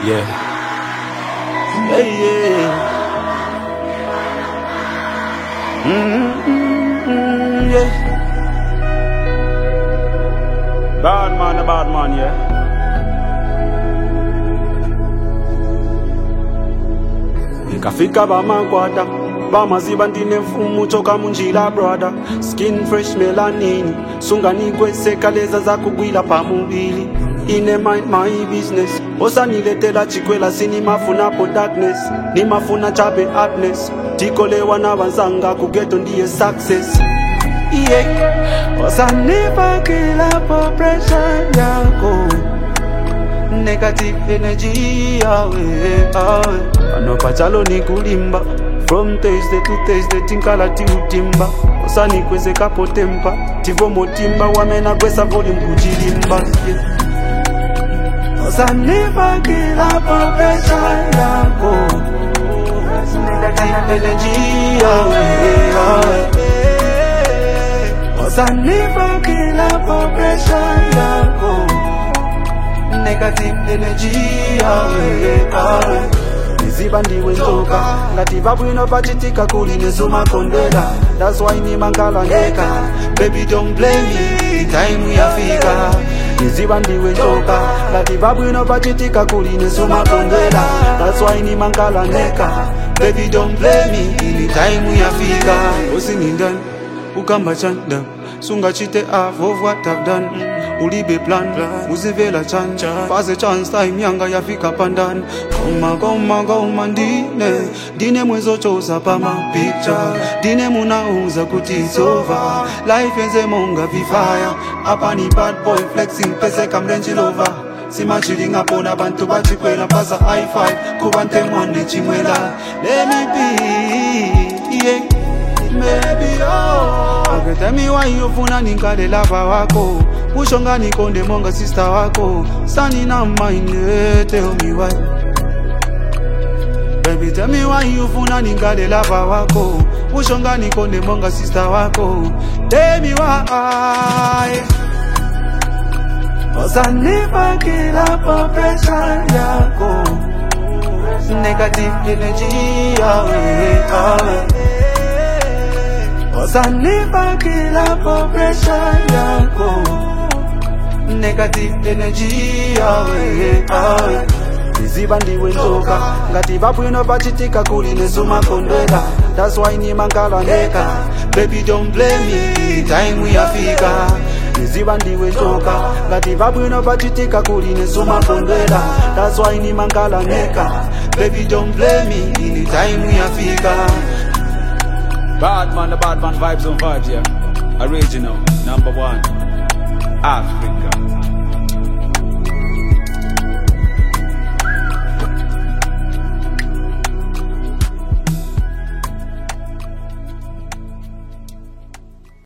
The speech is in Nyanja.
Yeah. Yeah. Yeah. Bad man, yeah. Nikafika bamakwata bamaziba ndine mfumu choka munjila brother. Skin fresh melanin sungani kwesekaleza za kugwila pamubili. Ine mind my business osaniletela chikwela sini mafuna po darkness ni mafuna chabe happiness tikolewa na banzanga kugeto ndiye success. Yeah. Osanipa kila po pressure yako negative energy yawe anopachalo ni kulimba from Thursday to Thursday tinkala ti utimba osani kweze kapo tempa tivo motimba wamena kwesa volume kujilimba. Yeah. Osanipa kila po pressure yako negative energy yawe osanipa kila po pressure yako negative energy yawe niziba ndiwe ntoka ngati babwino bachitika kuli nezuma kondela. That's why ni mangala neka baby don't blame me the time yafika. Niziba ndiwe ntoka ngati babwino bachitika kuli nezuma kondela. That's why ni mangala neka baby don't blame me the time yafika. Usinindani ukamba chanda sunga chite half of what I've done. Ulibe plan uzivela chanja paze chance time yanga yafika pandan. Goma dine mwezo choza pa ma picture dine munauza kuti it's over. Life yenze monga vifaya hapa ni bad boy flexing pese kamrenji lover. Sima chilling upon abantu bachikwela pasa high five kubante mwande chimwela. Let me be, yeah, maybe okay, tell me why you funa ninkale lava wako ushonga nikonde monga sister wako sani na mind. Tell me why baby, tell me why you funa ninkale lava wako ushonga nikonde monga sister wako. Tell me why osanipa kila po pressure yako negative energy yawe osanipa kila po pressure yako negative energy yawe niziba ndiwe ntoka ngati babwino bachitika kuli nezuma kondela. That's why ni mangala neka baby don't blame me time yafika. Niziba ndiwe ntoka ngati babwino bachitika kuli nezuma kondela. That's why ni mangala neka baby don't blame me time yafika. Bad man, the bad man vibes on vibes, yeah. Original, #1, Africa.